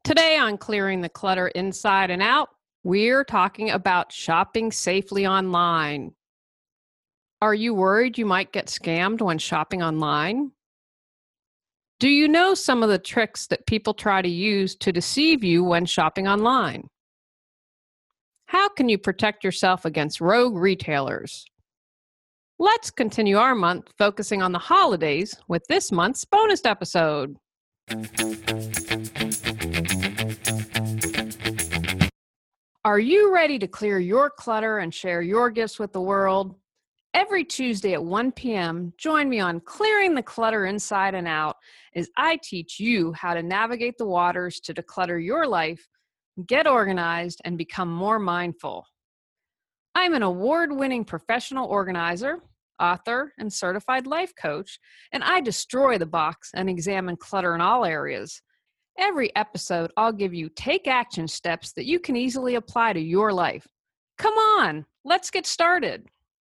Today on Clearing the Clutter Inside and Out, we're talking about shopping safely online. Are you worried you might get scammed when shopping online? Do you know some of the tricks that people try to use to deceive you when shopping online? How can you protect yourself against rogue retailers? Let's continue our month focusing on the holidays with this month's bonus episode. Are you ready to clear your clutter and share your gifts with the world? Every Tuesday at 1 p.m., join me on Clearing the Clutter Inside and Out as I teach you how to navigate the waters to declutter your life, get organized, and become more mindful. I'm an award-winning professional organizer, author, and certified life coach, and I destroy the box and examine clutter in all areas. Every episode, I'll give you take-action steps that you can easily apply to your life. Come on, let's get started.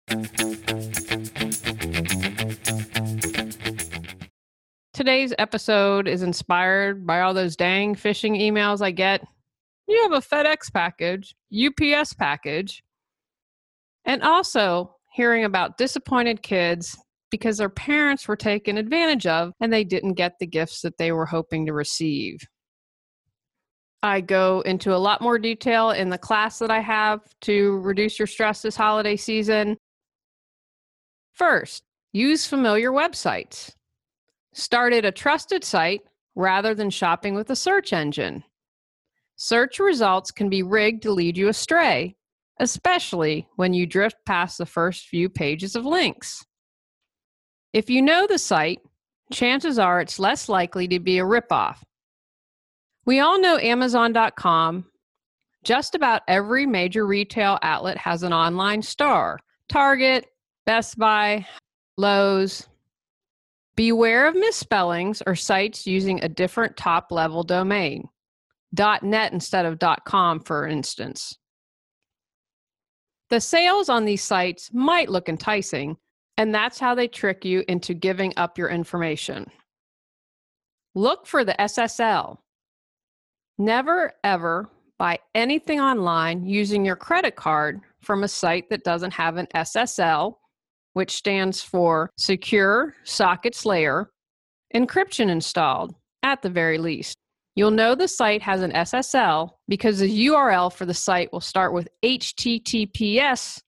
Today's episode is inspired by all those dang phishing emails I get. You have a FedEx package, UPS package, and also hearing about disappointed kids because their parents were taken advantage of and they didn't get the gifts that they were hoping to receive. I go into a lot more detail in the class that I have to reduce your stress this holiday season. First, use familiar websites. Start at a trusted site rather than shopping with a search engine. Search results can be rigged to lead you astray, especially when you drift past the first few pages of links. If you know the site, chances are it's less likely to be a ripoff. We all know Amazon.com. Just about every major retail outlet has an online store. Target, Best Buy, Lowe's. Beware of misspellings or sites using a different top-level domain. .net instead of .com, for instance. The sales on these sites might look enticing, and that's how they trick you into giving up your information. Look for the SSL. Never, ever buy anything online using your credit card from a site that doesn't have an SSL, which stands for Secure Sockets Layer, encryption installed, at the very least. You'll know the site has an SSL because the URL for the site will start with HTTPS://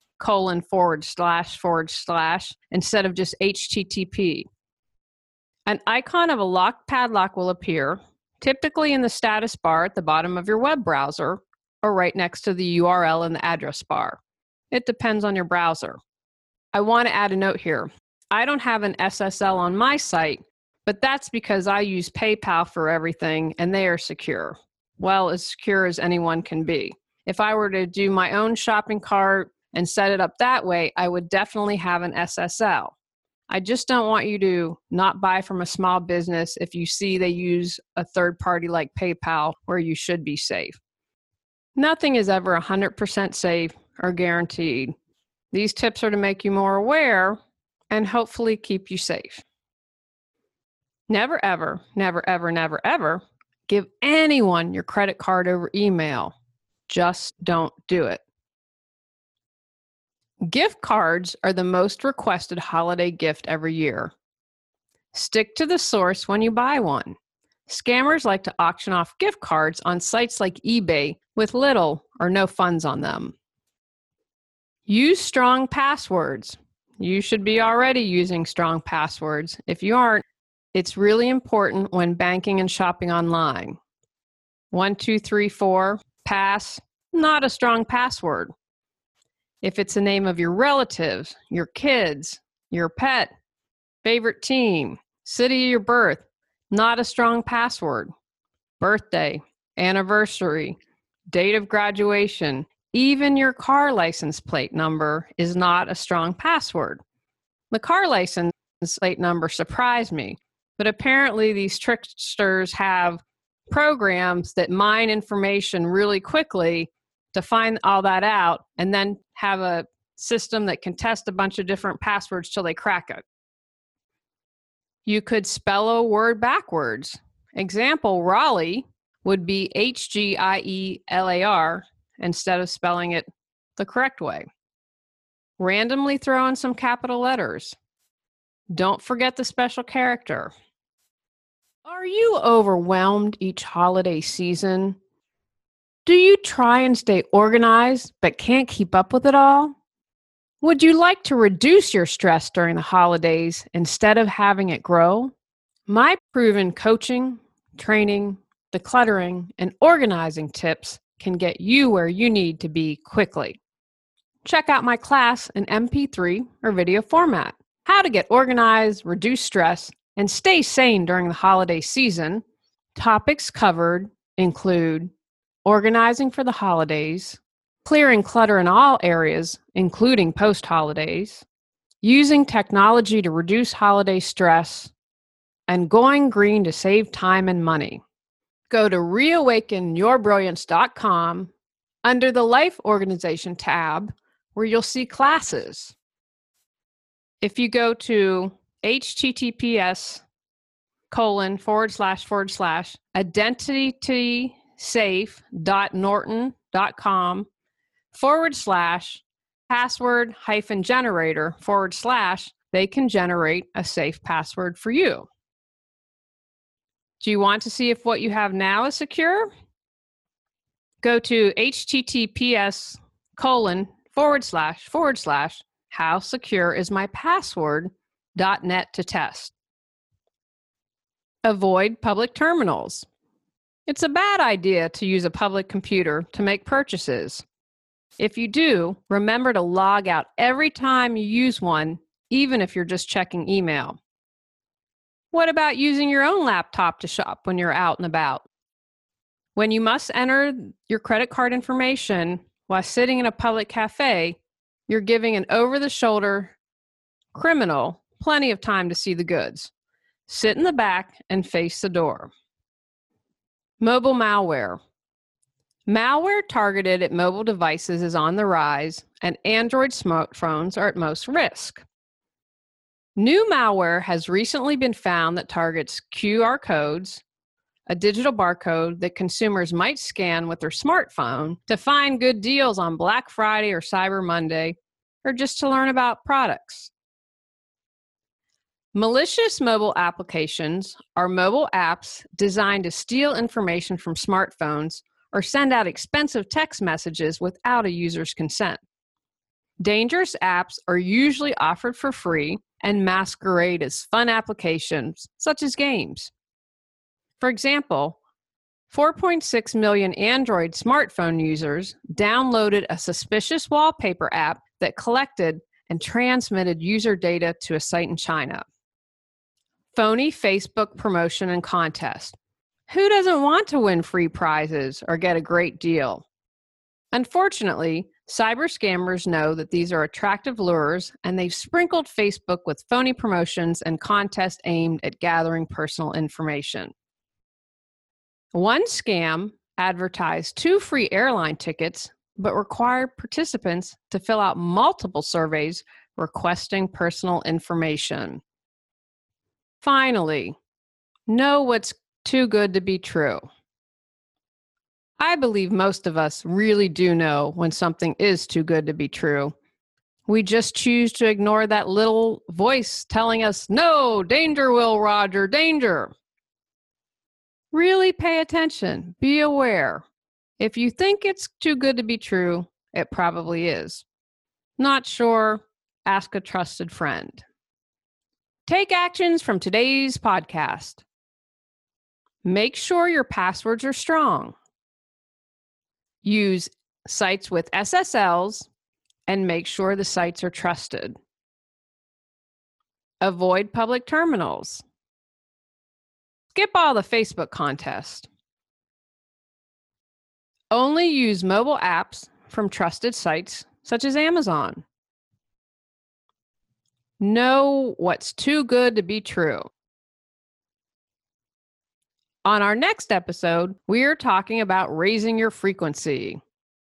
instead of just HTTP. An icon of a locked padlock will appear, typically in the status bar at the bottom of your web browser or right next to the URL in the address bar. It depends on your browser. I want to add a note here. I don't have an SSL on my site, but that's because I use PayPal for everything and they are secure. Well, as secure as anyone can be. If I were to do my own shopping cart and set it up that way, I would definitely have an SSL. I just don't want you to not buy from a small business if you see they use a third party like PayPal where you should be safe. Nothing is ever 100% safe or guaranteed. These tips are to make you more aware and hopefully keep you safe. Never, ever, never, ever, never, ever give anyone your credit card over email. Just don't do it. Gift cards are the most requested holiday gift every year. Stick to the source when you buy one. Scammers like to auction off gift cards on sites like eBay with little or no funds on them. Use strong passwords. You should be already using strong passwords. If you aren't, it's really important when banking and shopping online. 1234, pass, not a strong password. If it's the name of your relatives, your kids, your pet, favorite team, city of your birth, not a strong password. Birthday, anniversary, date of graduation, even your car license plate number is not a strong password. The car license plate number surprised me, but apparently these tricksters have programs that mine information really quickly to find all that out and then have a system that can test a bunch of different passwords till they crack it. You could spell a word backwards. Example, Raleigh would be Hgielar instead of spelling it the correct way. Randomly throw in some capital letters. Don't forget the special character. Are you overwhelmed each holiday season? Do you try and stay organized but can't keep up with it all? Would you like to reduce your stress during the holidays instead of having it grow? My proven coaching, training, decluttering, and organizing tips can get you where you need to be quickly. Check out my class in MP3 or video format, How to Get Organized, Reduce Stress, and Stay Sane During the Holiday Season. Topics covered include organizing for the holidays, clearing clutter in all areas, including post-holidays, using technology to reduce holiday stress, and going green to save time and money. Go to reawakenyourbrilliance.com under the Life Organization tab where you'll see classes. If you go to https://identitysafe.norton.com/password-generator/ they can generate a safe password for you. Do you want to see if what you have now is secure? Go to https://howsecureismypassword.net to test. Avoid public terminals. It's a bad idea to use a public computer to make purchases. If you do, remember to log out every time you use one, even if you're just checking email. What about using your own laptop to shop when you're out and about? When you must enter your credit card information while sitting in a public cafe, you're giving an over-the-shoulder criminal plenty of time to see the goods. Sit in the back and face the door. Mobile malware. Malware targeted at mobile devices is on the rise, and Android smartphones are at most risk. New malware has recently been found that targets QR codes, a digital barcode that consumers might scan with their smartphone to find good deals on Black Friday or Cyber Monday, or just to learn about products. Malicious mobile applications are mobile apps designed to steal information from smartphones or send out expensive text messages without a user's consent. Dangerous apps are usually offered for free and masquerade as fun applications, such as games. For example, 4.6 million Android smartphone users downloaded a suspicious wallpaper app that collected and transmitted user data to a site in China. Phony Facebook promotion and contest. Who doesn't want to win free prizes or get a great deal? Unfortunately, cyber scammers know that these are attractive lures, and they've sprinkled Facebook with phony promotions and contests aimed at gathering personal information. One scam advertised 2 free airline tickets, but required participants to fill out multiple surveys requesting personal information. Finally, know what's too good to be true. I believe most of us really do know when something is too good to be true. We just choose to ignore that little voice telling us, "No, danger, Will Roger, danger." Really pay attention. Be aware. If you think it's too good to be true, it probably is. Not sure? Ask a trusted friend. Take actions from today's podcast. Make sure your passwords are strong. Use sites with SSLs and make sure the sites are trusted. Avoid public terminals. Skip all the Facebook contests. Only use mobile apps from trusted sites such as Amazon. Know what's too good to be true. On our next episode, we are talking about raising your frequency.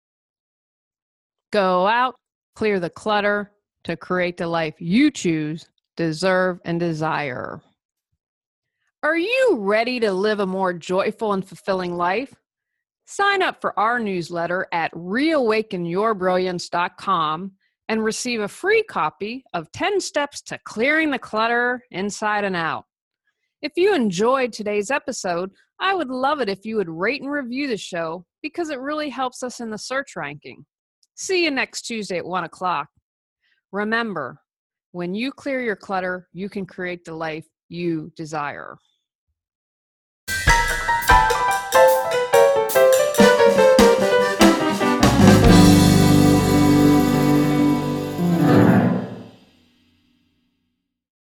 Go out, clear the clutter to create the life you choose, deserve, and desire. Are you ready to live a more joyful and fulfilling life? Sign up for our newsletter at reawakenyourbrilliance.com and receive a free copy of 10 Steps to Clearing the Clutter Inside and Out. If you enjoyed today's episode, I would love it if you would rate and review the show because it really helps us in the search ranking. See you next Tuesday at 1 o'clock. Remember, when you clear your clutter, you can create the life you desire.